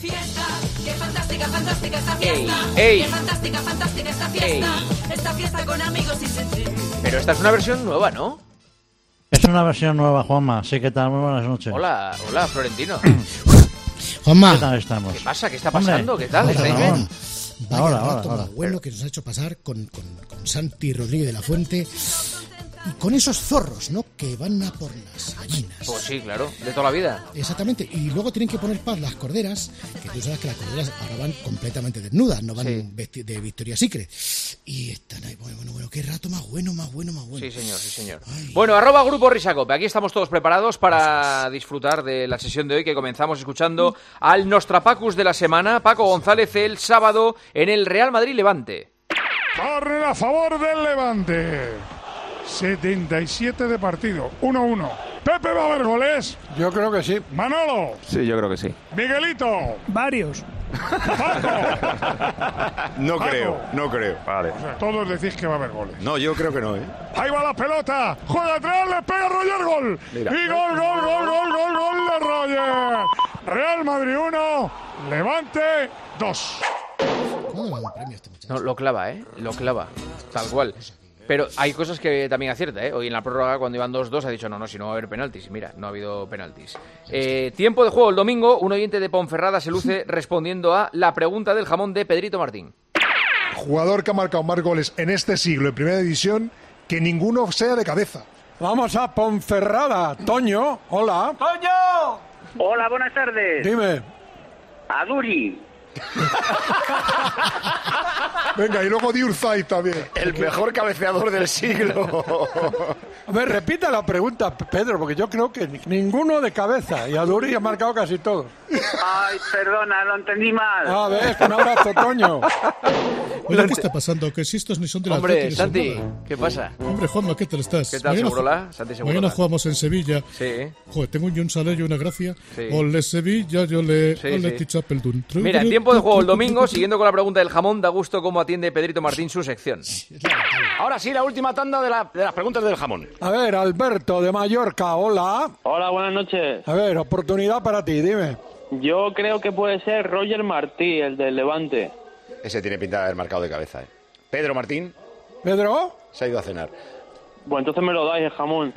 Fiesta, qué fantástica, fantástica esta fiesta. Ey. Qué fantástica, fantástica esta fiesta. Esta fiesta con amigos y sentir. Pero esta es una versión nueva, ¿no? Es una versión nueva, Juanma. Sí, ¿qué tal? Muy buenas noches. Hola, Florentino. Juanma, ¿Qué tal estamos? ¿Qué pasa? ¿Qué está pasando? Hombre, ¿Qué tal? vamos, ¿Estáis vamos. bien? vaya Ahora. rato más bueno que nos ha hecho pasar con Santi Rodríguez de la Fuente y con esos zorros, ¿no? Que van a por las gallinas. Pues sí, claro, de toda la vida. Exactamente, y luego tienen que poner paz las corderas, que tú sabes que las corderas ahora van completamente desnudas, no van Sí. de Victoria's Secret. Y están ahí, bueno, qué rato más bueno. Sí, señor. Ay. Bueno, @Grupo Risacope. Aquí estamos todos preparados para disfrutar de la sesión de hoy, que comenzamos escuchando al Nostrapacus de la semana, Paco González, el sábado en el Real Madrid Levante. Córner a favor del Levante. 77 de partido. 1-1. Pepe, ¿va a haber goles? Yo creo que sí. Manolo. Sí, yo creo que sí. Miguelito. Varios. Paco. No Paco. creo. Vale. O sea, todos decís que va a haber goles. No, yo creo que no, ¿eh? Ahí va la pelota. Juega atrás, le pega Roger, gol. Mira. Y gol de Roger. Real Madrid 1, Levante 2. ¿Cómo le dan un premio a este muchacho? No, lo clava, lo clava, tal cual. Pero hay cosas que también acierta, Hoy en la prórroga, cuando iban 2-2, ha dicho, no, si no va a haber penaltis. Mira, no ha habido penaltis. Tiempo de juego el domingo. Un oyente de Ponferrada se luce respondiendo a la pregunta del jamón de Pedrito Martín. Jugador que ha marcado más goles en este siglo en Primera División que ninguno sea de cabeza. Vamos a Ponferrada. Toño, hola. ¡Toño! Hola, buenas tardes. Dime. Aduri. Venga, y luego Diurzay también. El mejor cabeceador del siglo. A ver, repita la pregunta, Pedro, porque yo creo que ninguno de cabeza. Y Aduri ha marcado casi todos. Ay, perdona, lo entendí mal. A ver, un abrazo, Toño. Oye, ¿qué está pasando? Que si estos ni son de la Hombre, Atleti, ni son Santi, nada. ¿qué pasa? Hombre, Juanma, ¿qué tal estás? ¿Qué tal, Mañana Segurola? Santi Segurola. Mañana jugamos en Sevilla. Sí. Joder, tengo un salero y una gracia. Sí. Ole Sevilla, yo le... Sí, ole sí. Tichapeldun. Mira, en tiempo de juego el domingo, siguiendo con la pregunta del jamón, da gusto cómo atiende Pedrito Martín su sección. Ahora sí, la última tanda de las preguntas del jamón. A ver, Alberto de Mallorca, hola. Hola, buenas noches. A ver, oportunidad para ti, dime. Yo creo que puede ser Roger Martí, el del Levante. Ese tiene pinta de haber marcado de cabeza, ¿eh? Pedro Martín ¿Pedro? se ha ido a cenar. Bueno, entonces me lo dais el jamón.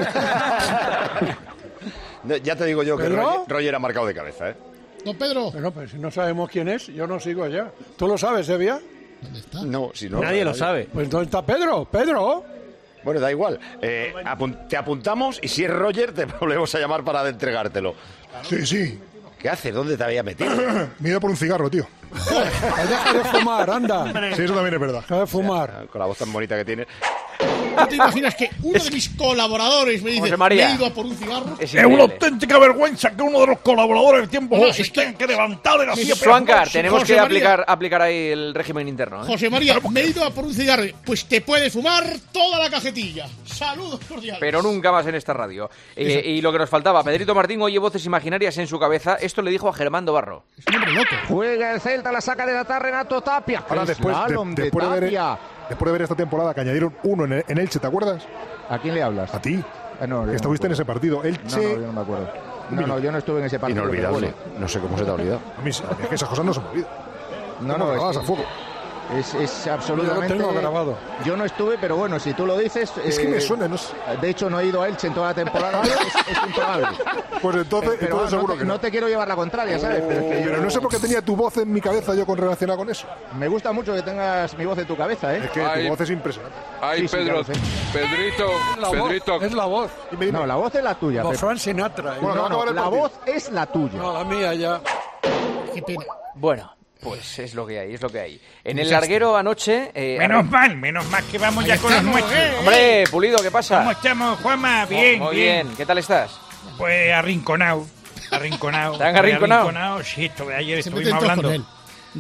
No, ya te digo yo que ¿Pedro? Roger ha marcado de cabeza, ¿eh? No, Pedro. Bueno, pues si no sabemos quién es, yo no sigo allá. ¿Tú lo sabes, Sevilla? ¿Dónde está? No, si no... Nadie lo sabe. Pues ¿dónde está Pedro? ¿Pedro? Bueno, da igual. Te apuntamos y si es Roger te volvemos a llamar para entregártelo. Sí. ¿Qué haces? ¿Dónde te había metido? Me he ido por un cigarro, tío. Deja de fumar, anda. Sí, eso también es verdad. Deja de fumar. Con la voz tan bonita que tiene. ¿No te imaginas que uno de mis colaboradores me dice, José María. me he ido a por un cigarro? Es Es una increíble. auténtica vergüenza que uno de los colaboradores del tiempo No, no se es que- tenga que levantar de la silla. Suancar, tenemos José que María. aplicar ahí el régimen interno. José María, me he ido a por un cigarro. Pues te puedes fumar toda la cajetilla. Saludos cordiales. Pero nunca más en esta radio. Y lo que nos faltaba, Pedrito Martín oye voces imaginarias en su cabeza. Esto le dijo a Germán Barro. Es un hombre loco. Juega el Celta, la saca de la tarde Renato Tapia. Ahora, después de ver esta temporada que añadieron uno en Elche, ¿te acuerdas? ¿A quién le hablas? A ti. No, yo Que estuviste en no ese partido. No, Elche... yo no me acuerdo. No, yo no estuve en ese partido. Inolvidable. pero bueno. No sé cómo se te ha olvidado. A mí es que esas cosas no se me olvidan. No, a fuego. es absolutamente... Yo lo tengo grabado. Yo no estuve, pero bueno, si tú lo dices... Es que me suena, no sé. De hecho, no he ido a Elche en toda la temporada. es improbable. Pues entonces Pero seguro que no. no te quiero llevar la contraria, ¿sabes? Pero es que Pero no sé por qué tenía tu voz en mi cabeza yo con relacionada con eso. me gusta mucho que tengas mi voz en tu cabeza, ¿eh? Es que tu voz es impresionante. Ay, Sí, sí, Pedro, ya lo sé. Pedrito, La Pedrito. voz, es la voz. No, la voz es la tuya. Como Pepe. Frank Sinatra. Bueno, va a acabar el La partido. voz es la tuya. No, la mía ya. Qué pena. Bueno, pues es lo que hay, es lo que hay. En el larguero anoche... Menos mal que vamos ya con los nuestros. Hombre, Pulido, ¿qué pasa? ¿Cómo estamos, Juanma? Bien, Muy bien. ¿Qué tal estás? Pues arrinconado. Arrinconado. ¿Te han arrinconado? Sí, ayer Se estuvimos meten todos hablando con él.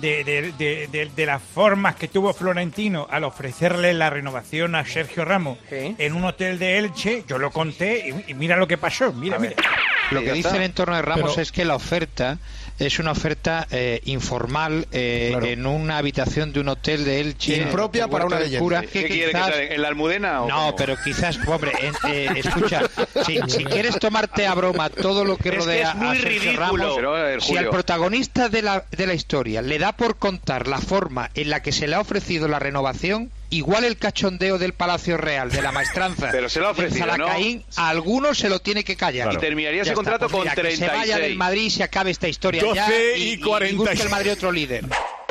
de las formas que tuvo Florentino al ofrecerle la renovación a Sergio Ramos Sí. en un hotel de Elche. Yo lo conté y mira lo que pasó. Mira, A ver. mira. Lo que Ya dice está. el entorno de Ramos Pero- es que la oferta es una oferta informal en una habitación de un hotel de Elche. Impropia para una Huerta del leyenda. Cura, ¿Qué que quiere que quizás- sea? ¿En la Almudena o No, cómo? pero quizás, hombre, escucha, si quieres tomarte a broma todo lo que Es que rodea es muy a Sergio ridículo. Ramos, Pero, a ver, si al Julio. protagonista de la historia le da por contar la forma en la que se le ha ofrecido la renovación, igual el cachondeo del Palacio Real, de la maestranza, Pero se lo ha ofrecido, del Zalacaín, a algunos se lo tiene que callar. Y terminaría ese Ya está, contrato pues con mira, que se vaya 36. del Madrid y se acabe esta historia 12 ya y 40. y busque el Madrid otro líder.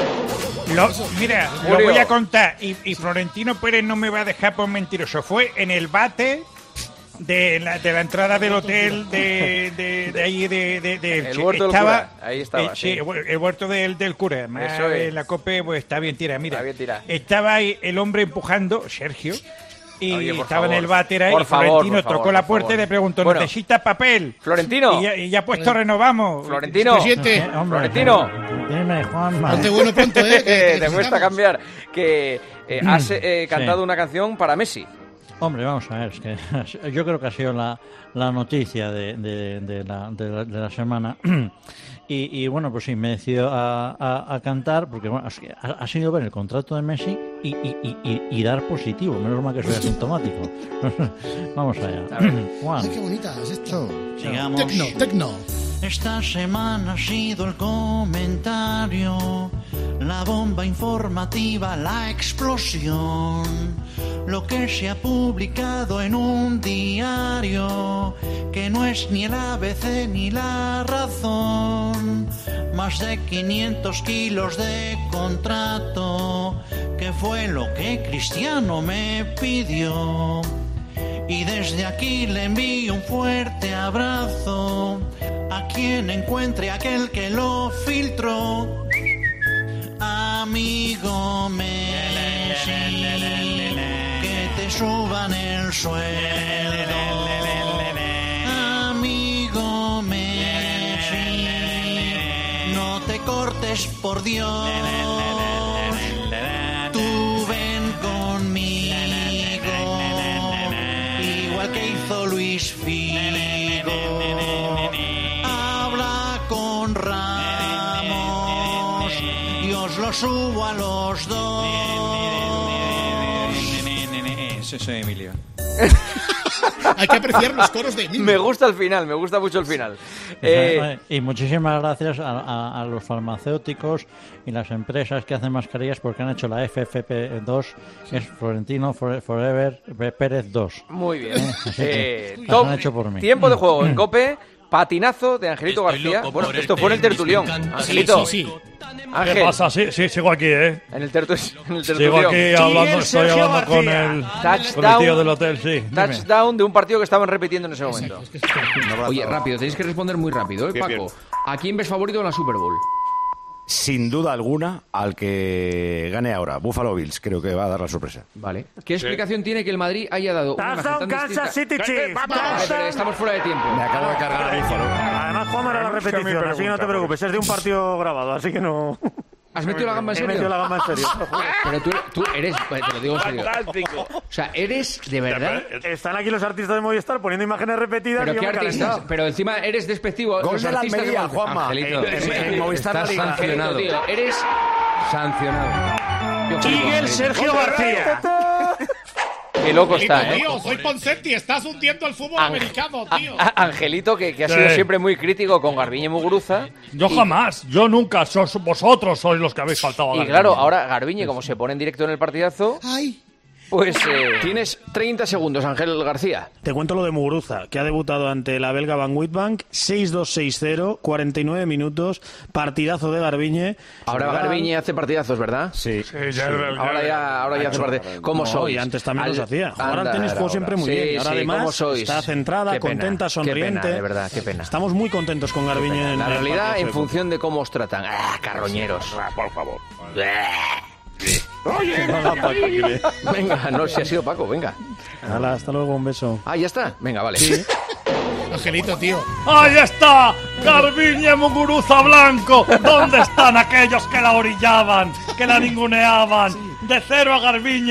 Mira, Julio. lo voy a contar. Y Florentino Pérez no me va a dejar por mentiroso. Fue en el bate de la entrada del hotel de ahí de El huerto del cura, ahí estaba, sí, sí. el huerto del cura. Además, Eso es. la COPE pues, está bien tirada. Mira, Está bien tirada. estaba ahí el hombre empujando, Sergio. Y Oye, por estaba favor. en el váter ahí, Por y favor, Florentino por favor, tocó la por puerta favor. y le preguntó, Bueno. ¿necesita papel? Florentino. Y ya puesto renovamos. Florentino. Presidente. Hombre, Florentino. Dime, Juanma. Ponte bueno pronto, que Te cuesta necesitamos. cambiar. Que has cantado Sí. una canción para Messi. Hombre, vamos a ver, es que yo creo que ha sido la noticia de la semana. Y bueno, pues sí, me he decidido a cantar, porque bueno, ha sido ver el contrato de Messi y dar positivo. Menos mal que soy asintomático. Vamos allá. Juan, Ay, qué bonita es esto. sigamos. Tecno. Esta semana ha sido el comentario, la bomba informativa, la explosión, lo que se ha publicado en un diario, que no es ni el ABC ni la Razón, más de 500 kilos de contrato, que fue lo que Cristiano me pidió. Y desde aquí le envío un fuerte abrazo a quien encuentre aquel que lo filtró. Amigo Messi, que te suban el sueldo. Amigo Messi, no te cortes por Dios. Tú ven conmigo, igual que hizo Luis Figo. Habla con Ramos y os lo subo a los dos. Soy Emilio. Hay que apreciar los coros de Emilio. Me gusta el final, me gusta mucho el final. Y muchísimas gracias a los farmacéuticos y las empresas que hacen mascarillas porque han hecho la FFP2, que es Florentino Forever Pérez 2. Muy bien. Así que las Top, han hecho por mí. tiempo de juego en COPE, patinazo de Angelito García. Bueno, esto fue en el tertulión. Angelito. Sí. Ángel, ¿Qué pasa? Sí, sigo aquí, ¿eh? en el tertulión. Sigo aquí hablando, estoy hablando con el tío del hotel, sí. Dime. Touchdown de un partido que estaban repitiendo en ese momento. Oye, rápido, tenéis que responder muy rápido, ¿eh, Bien, Paco? bien. ¿A quién ves favorito en la Super Bowl? Sin duda alguna, al que gane ahora, Buffalo Bills, creo que va a dar la sorpresa. Vale. ¿Qué explicación tiene que el Madrid haya dado una imagen tan distinta? Vale, pero estamos fuera de tiempo. Me acabo de cargar a Buffalo. Además, Juan era la repetición, así que no te preocupes. Es de un partido grabado, así que no. ¿Has metido la gamba en He serio? metido la gamba en serio. Pero tú eres, te lo digo en serio. O sea, eres de verdad. Están aquí los artistas de Movistar poniendo imágenes repetidas. Pero y yo qué me he artistas. calentado. Pero encima eres despectivo. Gol Los de la artistas Almería, de Movistar. Juanma. Angelito, En Movistar estás la Liga. sancionado. Tío, eres Sancionado. Yo creo que Miguel Angelito. Sergio García. Qué loco está, ¿eh? Tío, soy Ponseti, estás hundiendo el fútbol americano, tío. Angelito, que ha sido Sí. siempre muy crítico con Garbiñe Muguruza. Yo jamás, yo nunca, vosotros sois los que habéis faltado a Y la claro, reunión. ahora Garbiñe, como se pone en directo en el partidazo, Ay, pues Tienes 30 segundos, Ángel García. Te cuento lo de Muguruza, que ha debutado ante la belga Van Witbank, 6-2-6-0, 49 minutos, partidazo de Garbiñe. Ahora Garbiñe hace partidazos, ¿verdad? Sí. Ahora ya hace partidazos. ¿Cómo No, sois? y antes también los hacía. Jugar al Anda, tenis jugó siempre muy sí, bien. Ahora sí, además ¿cómo sois? está centrada, Qué pena, contenta, qué pena, sonriente. de verdad, qué pena. Estamos muy contentos con Garbiñe. La el realidad partido en de función de cómo os tratan. ¡Ah, carroñeros! Por favor. Venga, no, si ha sido Paco, venga. fútbol. Hala, hasta luego, un beso. Ah, ya está. Venga, vale. Angelito, tío. ¡Ahí está! ¡Garbiñe Muguruza Blanco! ¿Dónde están aquellos que la orillaban, que la ninguneaban? De cero a Garbiñe,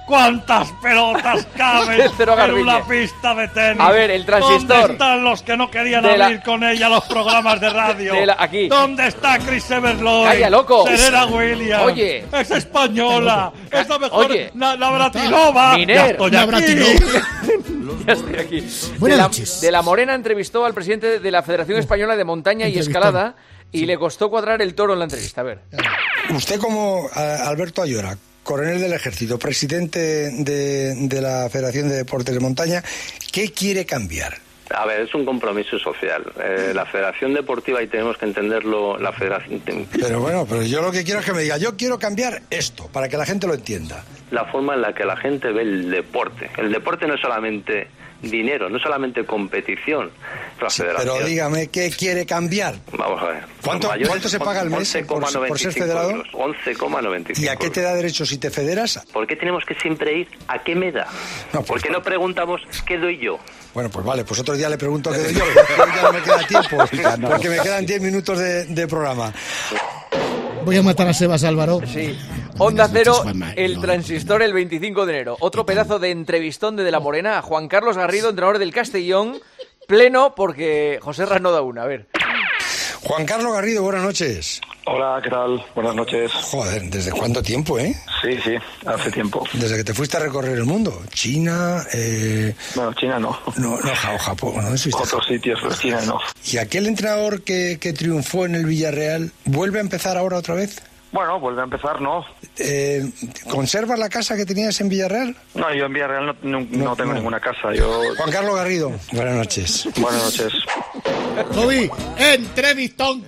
¿Cuántas pelotas caben Cero en Garbiñe. una pista de tenis? A ver, el transistor. ¿Dónde están los que no querían abrir con ella los programas de radio? Aquí. ¿Dónde está Chris Everloy? ¡Calla, loco! Serena Williams. Oye. Es española. Es la mejor. Oye. Navratilova. Miner. Ya estoy aquí. Ya estoy aquí. Buenas noches. De la Morena entrevistó al presidente de la Federación Española de Montaña y Escalada y le costó cuadrar el toro en la entrevista. A ver. Usted como Alberto Ayora, coronel del Ejército, presidente de la Federación de Deportes de Montaña, ¿qué quiere cambiar? A ver, es un compromiso social. La Federación Deportiva, y tenemos que entenderlo, la Federación... Pero yo lo que quiero es que me diga, yo quiero cambiar esto, para que la gente lo entienda. La forma en la que la gente ve el deporte. El deporte no es solamente dinero, no es solamente competición. La Federación... Pero dígame, ¿qué quiere cambiar? Vamos a ver. ¿Cuánto se paga al mes por ser federado? 11,95. ¿Y a qué te da derecho si te federas? ¿Por qué tenemos que siempre ir a qué me da? No, ¿Por qué no preguntamos qué doy yo? Bueno, pues vale, pues otro día le pregunto qué doy yo, porque ya no me queda tiempo, porque me quedan 10 minutos de programa. Voy a matar a Sebas Álvaro. Sí. Onda Cero, el transistor el 25 de enero. Otro pedazo de entrevistón de La Morena a Juan Carlos Garrido, entrenador del Castellón, pleno porque José Ras no da una. A ver. Juan Carlos Garrido, buenas noches. Hola, ¿qué tal? Buenas noches. Joder, ¿desde cuánto tiempo, eh? Sí, hace tiempo. Desde que te fuiste a recorrer el mundo. China, Bueno, China no. No, Japón, ¿no? Otros sitios, pero China no. ¿Y aquel entrenador que triunfó en el Villarreal vuelve a empezar ahora otra vez? Bueno, vuelve a empezar, ¿no? ¿Conservas la casa que tenías en Villarreal? No, yo en Villarreal no tengo ninguna casa. Yo... Juan Carlos Garrido, buenas noches. Buenas noches. Toby, entrevistón.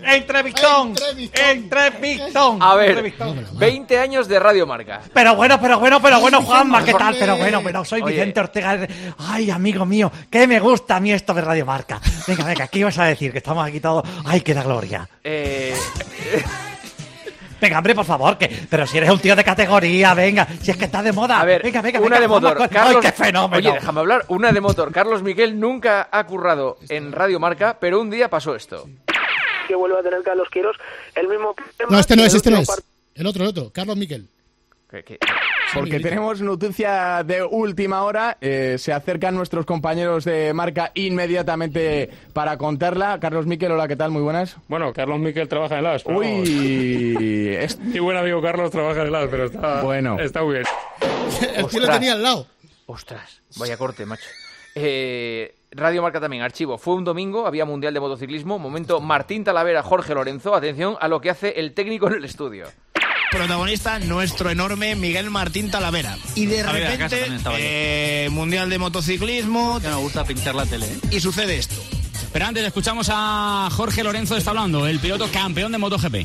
A ver, 20 años de Radio Marca. Pero bueno, Juanma, ¿qué tal? Pero bueno, soy Vicente Ortega. Ay, amigo mío, que me gusta a mí esto de Radio Marca. Venga, ¿qué ibas a decir? Que estamos aquí todos. ¡Ay, que da gloria! Venga, hombre, por favor, pero si eres un tío de categoría, venga, si es que está de moda. A ver, venga, una de motor. Carlos... ¡Ay, qué fenómeno! Oye, déjame hablar. Una de motor. Carlos Miquel nunca ha currado en Radio Marca, pero un día pasó esto. Que vuelve a tener Carlos Queiroz el mismo tema. No, este no es. El otro. Carlos Miquel. Porque tenemos noticia de última hora, se acercan nuestros compañeros de Marca inmediatamente para contarla. Carlos Miquel, hola, ¿qué tal? Muy buenas. Bueno, Carlos Miquel trabaja en el AS. Uy, mi buen amigo Carlos trabaja en el AS, pero está muy bien. El tío lo tenía al lado. Ostras, vaya corte, macho. Radio Marca también, archivo. Fue un domingo, había Mundial de Motociclismo. Momento Martín Talavera, Jorge Lorenzo. Atención a lo que hace el técnico en el estudio. Protagonista, nuestro enorme Miguel Martín Talavera. Y de repente, Mundial de Motociclismo. Que me gusta pintar la tele. Y sucede esto. Pero antes escuchamos a Jorge Lorenzo, está hablando, el piloto campeón de MotoGP.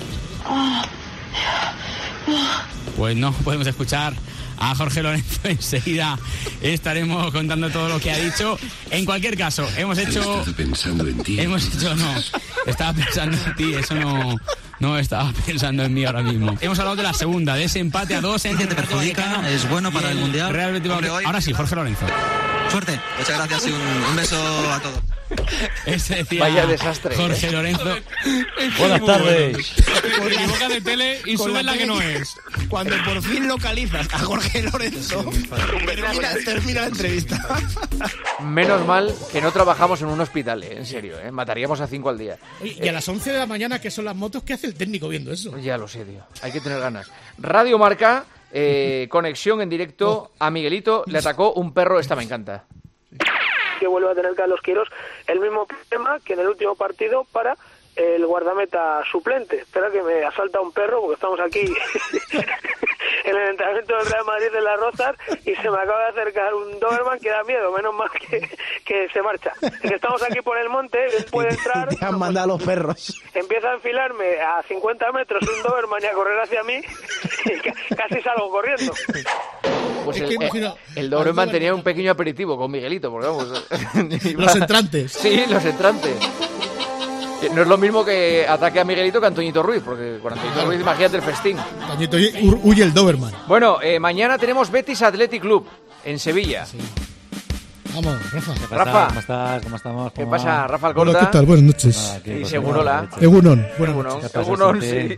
Pues no podemos escuchar a Jorge Lorenzo, enseguida estaremos contando todo lo que ha dicho. En cualquier caso, hemos hecho... Estaba pensando en ti. Estaba pensando en ti, eso no estaba pensando en mí ahora mismo. Hemos hablado de la segunda, de ese empate a 2 entre... ¿Te perjudica? ¿Es bueno para el Mundial? Ahora sí, Jorge Lorenzo. Suerte. Muchas gracias y un beso a todos. Ese decía Vaya desastre. Jorge Lorenzo. Buenas tardes. Por equivoca de tele y sube la que no es. Cuando por fin localizas a Jorge Lorenzo, termina la entrevista. Menos mal que no trabajamos en un hospital, en serio, mataríamos a 5 al día. Y a las 11 de la mañana, que son las motos, ¿qué hace el técnico viendo eso? Ya lo sé, tío. Hay que tener ganas. Radio Marca, conexión en directo. A Miguelito le atacó un perro, esta me encanta. Que vuelve a tener Carlos Queiroz el mismo tema que en el último partido para el guardameta suplente. Espera que me asalta un perro porque estamos aquí en el entrenamiento del Real Madrid de Las Rozas y se me acaba de acercar un Doberman que da miedo, menos mal que se marcha. Es que estamos aquí por el monte, él puede entrar. Te han mandado los perros. Empieza a enfilarme a 50 metros un Doberman y a correr hacia mí y casi salgo corriendo. Pues el Doberman tenía un pequeño aperitivo con Miguelito, porque vamos... Los entrantes. Sí, los entrantes. No es lo mismo que ataque a Miguelito que a Antoñito Ruiz, porque con Antoñito Ruiz imagínate el festín. Antoñito huye el Doberman. Bueno, mañana tenemos Betis Athletic Club en Sevilla. Sí. Vamos, Rafa. Rafa. ¿Cómo estás? ¿Cómo estamos? ¿Qué pasa, Rafa Alcorta? Hola, ¿qué tal? Buenas noches. Y Segurola. Egunon. Egunon, sí.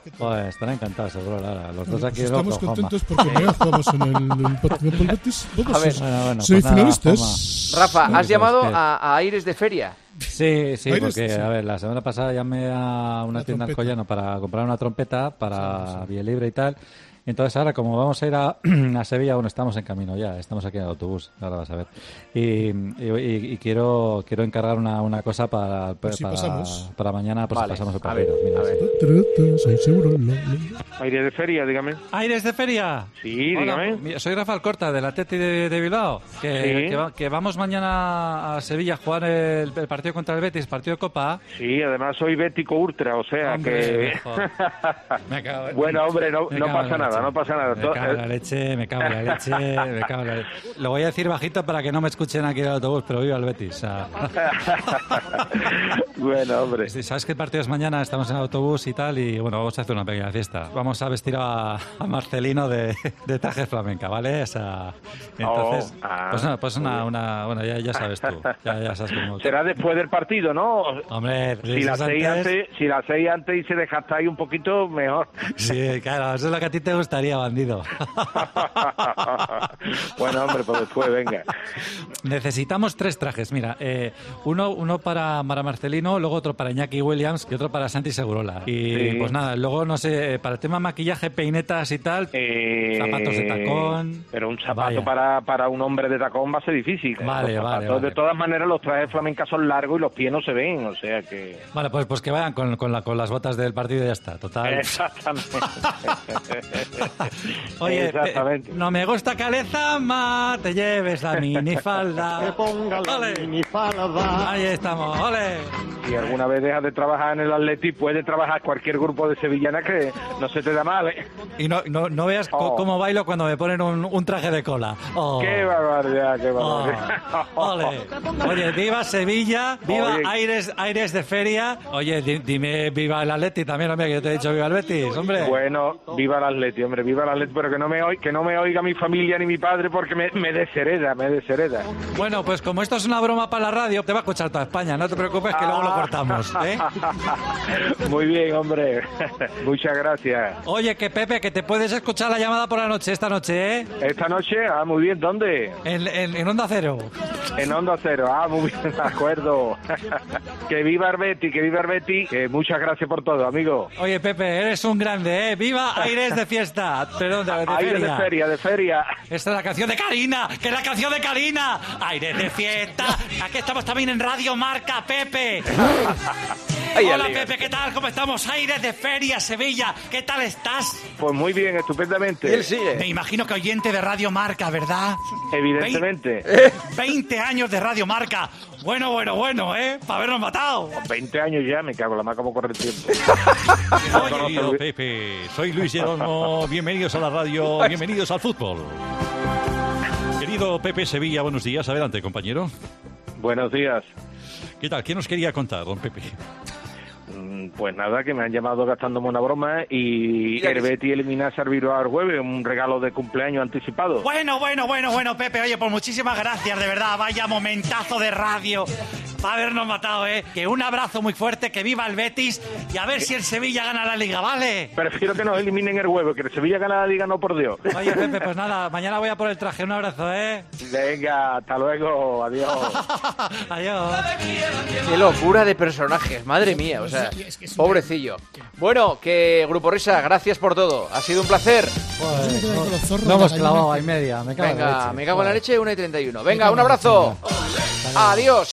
Pues estarán encantados, seguro, Lara. Los dos aquí en Estamos Oklahoma. contentos porque mañana jugamos en el partido del Betis. Vamos A ver. Bueno, semifinalistas. Rafa, has llamado es que- a Aires de Feria. Sí, Aires, porque, sí. a ver, la semana pasada llamé a una tienda trompeta. Alcoyano para comprar una trompeta para Vía Libre y tal. Entonces ahora, como vamos a ir a Sevilla, bueno, estamos en camino ya, estamos aquí en el autobús, ahora vas a ver. Y quiero encargar una cosa para si pasamos. para mañana, pues Vale, pasamos el a ver, partido. Mira, a ver. Soy seguro. Aire de feria, dígame. ¿Aires de feria? Sí, Hola, dígame. soy Rafael Corta, del Atleti de Bilbao, que vamos mañana a Sevilla a jugar el partido contra el Betis, partido de Copa. Sí, además soy bético ultra, o sea Hombre, que... mejor. Me cago en- Bueno, hombre, no me cago en pasa la nada, leche. no pasa nada. Me cago en la leche, me cago en la leche, me cago en la leche. Lo voy a decir bajito para que no me escuchen aquí en el autobús, pero viva el Betis. O sea. Bueno, hombre. Sí, sabes que el partido es mañana, estamos en el autobús y tal, y bueno, vamos a hacer una pequeña fiesta. Vamos a vestir a Marcelino de traje flamenca, ¿vale? O sea, entonces, pues bueno, ya sabes tú, ya sabes cómo. Será después del partido, ¿no? Hombre, Si la hacéis antes y se desgastáis un poquito, mejor. Sí, claro, eso es lo que a ti te gustaría, bandido. Bueno, hombre, pues después, venga. Necesitamos 3 trajes, mira, uno para Marcelino, luego otro para Iñaki Williams y otro para Santi Segurola. Y Sí. pues nada, luego no sé, para el tema maquillaje, peinetas y tal, zapatos de tacón. Pero un zapato Vaya. para un hombre de tacón va a ser difícil. Vale, Los vale, zapatos, vale. De todas maneras, los trajes flamencas son largos y los pies no se ven, o sea que... Vale, pues que vayan con las botas del partido y ya está, total. Exactamente. Oye, Exactamente. no me gusta que Alezama te lleves la minifalda. Que ponga la minifalda. Ahí estamos, ole. Si alguna vez dejas de trabajar en el Atleti, puedes trabajar cualquier grupo de sevillana que no se te da mal, ¿eh? Y no veas cómo bailo cuando me ponen un traje de cola. Oh. ¡Qué barbaridad, qué barbaridad! Ole. Oye, viva Sevilla, viva Oye. Aires de Feria. Oye, dime viva el Atleti también, hombre, que yo te he dicho viva el Betis, hombre. Bueno, viva el Atleti, hombre, viva el Atleti, pero que no me oiga mi familia ni mi padre porque me deshereda. Bueno, pues como esto es una broma para la radio, te va a escuchar toda España, no te preocupes que luego lo cortamos, ¿eh? Muy bien, hombre. Muchas gracias. Oye, que Pepe, que te puedes escuchar la llamada por la noche, esta noche, ¿eh? ¿Esta noche? Ah, muy bien. ¿Dónde? En Onda Cero. En Onda Cero. Ah, muy bien, de acuerdo. Que viva el Betis, que muchas gracias por todo, amigo. Oye, Pepe, eres un grande, ¿eh? ¡Viva Aires de fiesta! Perdón, de Aires de feria. Esta es la canción de Karina, que es la canción de Karina. Aires de fiesta. Aquí estamos también en Radio Marca, Pepe. Hola, Pepe, ¿qué tal? ¿Cómo estamos? Aires de feria, Sevilla. ¿Qué tal estás? Pues muy bien, estupendamente. Él sigue. Me imagino que oyente de Radio Marca, ¿verdad? Evidentemente. 20 años de Radio Marca. Bueno, ¿eh? Para habernos matado. 20 años ya, me cago, la más como corre el tiempo. Oye, querido Pepe, soy Luis Jerónimo. Bienvenidos a la radio, bienvenidos al fútbol. Querido Pepe Sevilla, buenos días. Adelante, compañero. Buenos días. ¿Qué tal? ¿Qué nos quería contar, don Pepe? Pues nada, que me han llamado gastándome una broma y el Betis elimina a Bilbao el jueves, un regalo de cumpleaños anticipado. Bueno, Pepe, oye, pues muchísimas gracias, de verdad, vaya momentazo de radio. Va a habernos matado, ¿eh? Que un abrazo muy fuerte, que viva el Betis y a ver si el Sevilla gana la Liga, ¿vale? Prefiero que nos eliminen el jueves, que el Sevilla gana la Liga, no por Dios. Oye, Pepe, pues nada, mañana voy a por el traje, un abrazo, ¿eh? Venga, hasta luego, adiós. Adiós. Qué locura de personajes, madre mía, o sea, pobrecillo. Bueno, que Grupo Risa, gracias por todo. Ha sido un placer. No hemos clavado ahí media. Venga, me cago en la leche, 1:31. Venga, un abrazo. Adiós.